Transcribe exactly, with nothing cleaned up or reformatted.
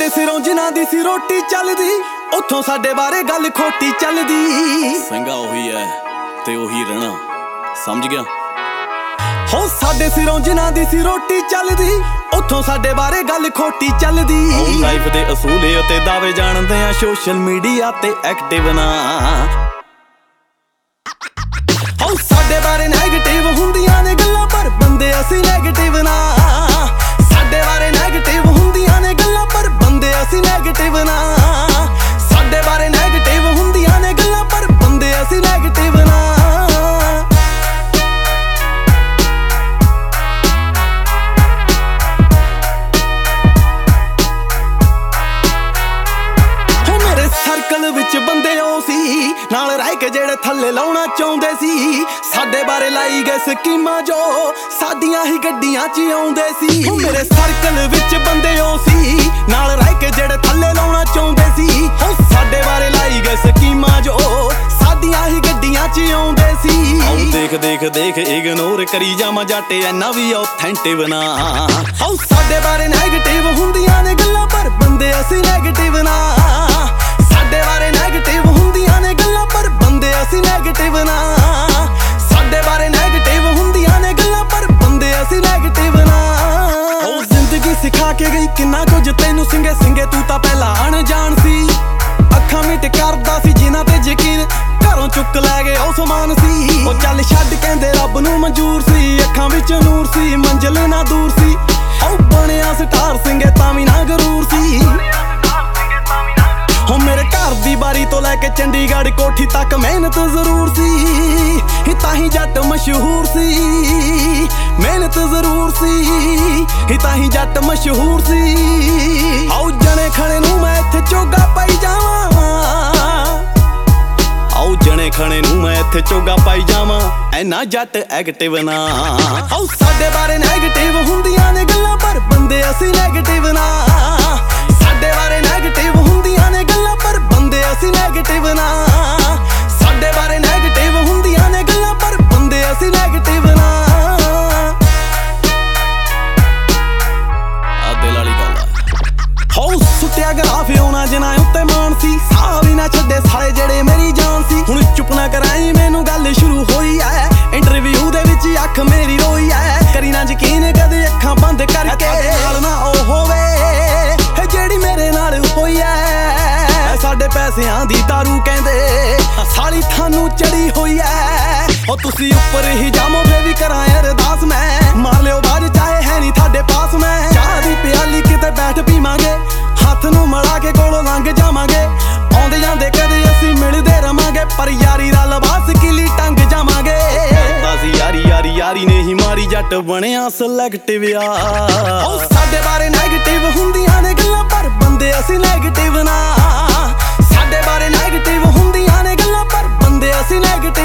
ਸਿਰੋਂ ਜਿਨ੍ਹਾਂ ਦੀ ਸੀ ਰੋਟੀ ਚੱਲਦੀ, ਉੱਥੋਂ ਸਾਡੇ ਬਾਰੇ ਗੱਲ ਖੋਟੀ ਚੱਲਦੀ। ਸਿੰਘਾ ਉਹੀ ਐ ਤੇ ਉਹੀ ਰਹਿਣਾ, ਸਮਝ ਗਿਆ? ਹੋ ਸਾਡੇ ਸਿਰੋਂ ਜਿਨ੍ਹਾਂ ਦੀ ਸੀ ਰੋਟੀ ਚੱਲਦੀ, ਉੱਥੋਂ ਸਾਡੇ ਬਾਰੇ ਗੱਲ ਖੋਟੀ ਚੱਲਦੀ। ਲਾਈਫ ਦੇ ਅਸੂਲ ਅਤੇ ਦਾਅਵੇ ਜਾਣਦੇ ਆ, ਸੋਸ਼ਲ ਮੀਡੀਆ ਤੇ ਐਕਟਿਵ ਨਾ। ਹੋ ਸਾਡੇ ਬਾਰੇ ਨੈਗੇਟਿਵ ਹੁੰਦੀਆਂ ਨੇ ਗੱਲਾਂ, ਪਰ ਬੰਦੇ ਅਸੀਂ ਨੈਗੇਟਿਵ ਨਾ। ਸਾਡੇ ਬਾਰੇ ਨੈਗੇਟਿਵ ਹੁੰਦੀਆਂ ਨੇ ਗੱਲਾਂ, ਪਰ ਬੰਦੇ ਅਸੀਂ ਨੈਗੇਟਿਵ ਨਾ। ਸਾਡੇ ਬਾਰੇ ਨੈਗੇਟਿਵ ਹੁੰਦੀਆਂ ਨੇ ਗੱਲਾਂ, ਪਰ ਬੰਦੇ ਅਸੀਂ ਨੈਗੇਟਿਵ ਨਾ। ਸਰਕਲ ਵਿੱਚ ਬੰਦੇ ਉਹ ਸੀ ਨਾਲ ਰਹਿ ਕੇ ਜਿਹੜੇ ਥੱਲੇ ਲਾਉਣਾ ਚਾਹੁੰਦੇ ਸੀ। ਸਾਡੇ ਬਾਰੇ ਲਾਈ ਗਏ ਸਕੀਮਾਂ ਜੋ ਸਾਡੀਆਂ ਹੀ ਗੱਡੀਆਂ 'ਚ ਆਉਂਦੇ ਸੀ। ਮੇਰੇ ਸਰਕਲ ਵਿੱਚ ਬੰਦੇ ਉਹ ਸੀ ਨਾਲ ਰਹਿ ਕੇ ਜਿਹੜੇ ਥੱਲੇ ਲਾਉਣਾ ਚਾਹੁੰਦੇ ਸੀ। ਹੋ ਸਾਡੇ ਬਾਰੇ ਲਾਈ ਗਏ ਸਕੀਮਾਂ ਜੋ ਸਾਡੀਆਂ ਹੀ ਗੱਡੀਆਂ 'ਚ ਆਉਂਦੇ ਸੀ। ਆਉ ਦੇਖ ਦੇਖ ਦੇਖ ਇਗਨੋਰ ਕਰੀ ਜਾਵਾਂ ਜੱਟ, ਐਨਾ ਵੀ ਆਥੈਂਟਿਵ ਨਾ। ਹੋ ਸਾਡੇ ਬਾਰੇ ਨੈਗੇਟਿਵ ਹੁੰਦੀਆਂ ਨੇ ਗੱਲਾਂ, ਪਰ ਬੰਦੇ ਅਸੀਂ ਨੈਗੇਟਿਵ ਨਾ। ਸਾਡੇ ਬਾਰੇ ਨੈਗੇਟਿਵ ਹੁੰਦੀਆਂ ਨੇ ਗੱਲਾਂ, ਪਰ ਬੰਦੇ ਅਸੀਂ ਨੈਗੇਟਿਵ ਨਾ। ਸਾਡੇ ਬਾਰੇ ਨੈਗੇਟਿਵ ਹੁੰਦੀਆਂ ਨੇ ਗੱਲਾਂ, ਪਰ ਬੰਦੇ ਅਸੀਂ ਨੈਗੇਟਿਵ ਨਾ। ਉਹ ਜ਼ਿੰਦਗੀ ਸਿਖਾ ਕੇ ਗਈ ਕਿੰਨਾ ਕੁਝ ਤੈਨੂੰ, ਸਿੰਗੇ ਸਿੰਗੇ ਤੂੰ ਤਾਂ ਪਹਿਲਾਂ ਅਣਜਾਣ ਸੀ। ਅੱਖਾਂ ਮਿਟ ਕਰਦਾ ਸੀ ਜਿਨ੍ਹਾਂ ਤੇ ਯਕੀਨ, ਘਰੋਂ ਚੁੱਕ ਲੈ ਗਏ ਉਹ ਸਮਾਨ ਸੀ। ਉਹ ਚੱਲ ਛੱਡ ਕਹਿੰਦੇ ਰੱਬ ਨੂੰ ਮਨਜ਼ੂਰ ਸੀ, ਅੱਖਾਂ ਵਿੱਚ ਨੂਰ ਸੀ ਮੰਜ਼ਿਲ ਨਾ ਦੂਰ ਸੀ। ਉਹ ਬਣਿਆ ਸਟਾਰ ਸਿੰਗੇ ਤਾਂ ਵੀ ਨਾ ਗਰੂਰ ਸੀ। ਹੋ ਮੇਰੇ ਘਰ ਦੀ ਬਾਰੀ ਤੋਂ ਲੈ ਕੇ ਚੰਡੀਗੜ੍ਹ ਕੋਠੀ ਤੱਕ ਮਿਹਨਤ ਜ਼ਰੂਰ ਸੀ, ਤਾਂ ਹੀ ਜੱਟ ਮਸ਼ਹੂਰ ਸੀ। ਮਿਹਨਤ ਜ਼ਰੂਰ ਸੀ, ਤਾਂ ਹੀ ਜੱਟ ਮਸ਼ਹੂਰ ਸੀ। ਆਓ ਜਣੇ ਖਣੇ ਨੂੰ ਮੈਂ ਇੱਥੇ ਚੋਗਾ ਪਾਈ ਜਾਵਾਂ, ਆਓ ਜਣੇ ਖਣੇ ਨੂੰ ਮੈਂ ਇੱਥੇ ਚੋਗਾ ਪਾਈ ਜਾਵਾਂ, ਐਨਾ ਜੱਟ ਐਕਟਿਵ ਨਾ। ਆਓ ਸਾਡੇ ਬਾਰੇ ਨੈਗੇਟਿਵ ਹੁੰਦੀਆਂ ਨੇ ਗੱਲਾਂ, ਪਰ ਬੰਦੇ ਅਸੀਂ ਨੈਗੇਟਿਵ ਨਾ। ਸਾਡੇ ਬਾਰੇ ਨੈਗੇਟਿਵ ਹੁੰਦੀਆਂ ਨੇ ਗੱਲਾਂ, ਪਰ ਬੰਦੇ ਅਸੀਂ ਨੈਗੇਟਿਵ ਨਾ। ਸਾਡੇ ਬਾਰੇ ਨੈਗੇਟਿਵ ਹੁੰਦੀਆਂ ਨੇ ਗੱਲਾਂ, ਪਰ ਬੰਦੇ ਅਸੀਂ ਨੈਗੇਟਿਵ ਨਾ। ਆ ਦਿਲ ਵਾਲੀ ਗੱਲ ਆ। ਹੋ ਸੁੱਟਿਆ ਗਰਾਫ ਉਹਨਾਂ ਜਿਨ੍ਹਾਂ ਉੱਤੇ ਮਾਣ ਸੀ, ਸਾਹ ਵੀ ਨਾ ਛੱਡੇ ਸਾਲੇ ਜਿਹੜੇ ਮੇਰੀ ਜਾਨ ਸੀ। ਹੁਣ ਚੁੱਪ ਨਾ ਕਰਾਈ ਮੈਨੂੰ ਗੱਲ ਸ਼ੁਰੂ ਹੋਈ ਐ, ਇੰਟਰਵਿਊ ਦੇ ਵਿੱਚ ਅੱਖ ਮੇਰੀ ਰੋਈ ਐ। ਕਰੀ ਨਾ ਯਕੀਨ ਕਦੇ ਅੱਖਾਂ ਬੰਦ ਕਰਕੇ, ਨਾਲ ਨਾ ਉਹ ਹੋਵੇ ਜਿਹੜੀ ਮੇਰੇ ਨਾਲ ਹੋਈ ਐ। ਸਾਡੇ ਪੈਸਿਆਂ ਦੀ ਦਾਰੂ ਕਹਿੰਦੇ ਸਾਲੀ ਤੁਹਾਨੂੰ ਚੜੀ ਹੋਈ ਐ। ਉਹ ਤੁਸੀਂ ਉੱਪਰ ਹੀ ਜਾਮੋ ਫੇ ਵੀ ਕਰਾਂ ਅਰਦਾਸ, ਮੈਂ ਮਾਰ ਲਿਓ ਬਾਜ ਚਾਹੇ ਹੈ ਨਹੀਂ ਤੁਹਾਡੇ ਪਾਸ। ਮੈਂ ਚਾਹ ਦੀ ਪਿਆਲੀ ਕਿਤੇ ਬੈਠ ਪੀਵਾਂਗੇ, ਹੱਥ ਨੂੰ ਮਲਾ ਕੇ ਕੋਲੋਂ ਲੰਘ ਜਾਵਾਂਗੇ। ਆਉਂਦੇ ਜਾਂਦੇ ਕਦੇ ਅਸੀਂ ਮਿਲਦੇ ਰਵਾਂਗੇ, ਪਰ ਯਾਰੀ ਦਾ ਲਿਬਾਸ ਕਿਲੀ ਟੰਗ ਜਾਵਾਂਗੇ। ਅਸੀਂ ਯਾਰੀ ਯਾਰੀ ਯਾਰੀ ਨੇ ਹੀ ਮਾਰੀ, ਜੱਟ ਬਣਿਆ ਸਿਲੈਕਟਿਵ ਆ। ਉਹ ਸਾਡੇ ਬਾਰੇ ਨੈਗੇਟਿਵ ਹੁੰਦੀਆਂ ਨੇ ਗੱਲਾਂ, ਪਰ ਬੰਦੇ ਅਸੀਂ ਨੈਗੇਟਿਵ ਨਾ। ਸਾਡੇ ਬਾਰੇ ਨੈਗੇਟਿਵ ਹੁੰਦੀਆਂ ਨੇ ਗੱਲਾਂ, ਪਰ ਬੰਦੇ ਅਸੀਂ ਨੈਗੇਟਿਵ